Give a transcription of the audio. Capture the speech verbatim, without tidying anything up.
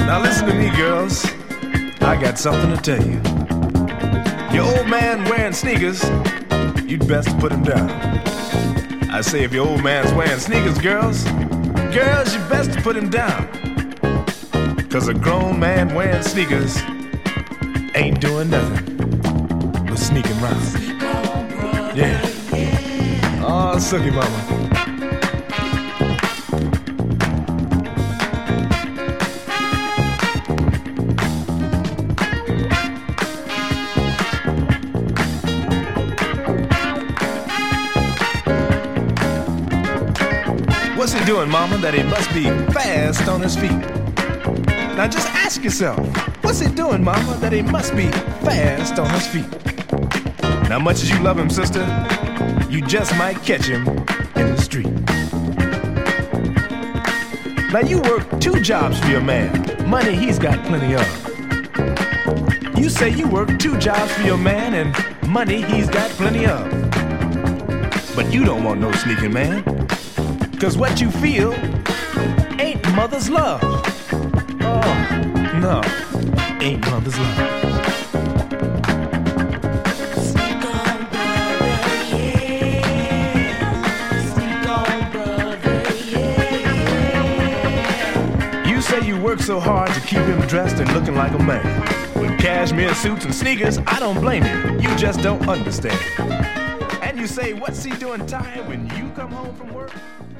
Now listen to me, girls. I got something to tell you. Your old man wearing sneakers, you'd best put him down. I say if your old man's wearing sneakers, girls, girls, you best put him down. Cause a grown man wearing sneakers ain't doing nothing but sneaking around. Yeah. Oh, sucky mama. What's he doing, mama, that he must be fast on his feet? Now just ask yourself, what's he doing, mama, that he must be fast on his feet? Now much as you love him, sister, you just might catch him in the street. Now you work two jobs for your man, money he's got plenty of. You say you work two jobs for your man and money he's got plenty of. But you don't want no sneaking man. Cause what you feel ain't mother's love. Oh, no, ain't mother's love. Sneak on, brother, yeah. Sneak on, brother, yeah. You say you work so hard to keep him dressed and looking like a man. With cashmere suits and sneakers, I don't blame you. You just don't understand. And you say, what's he doing tired when you come home from work?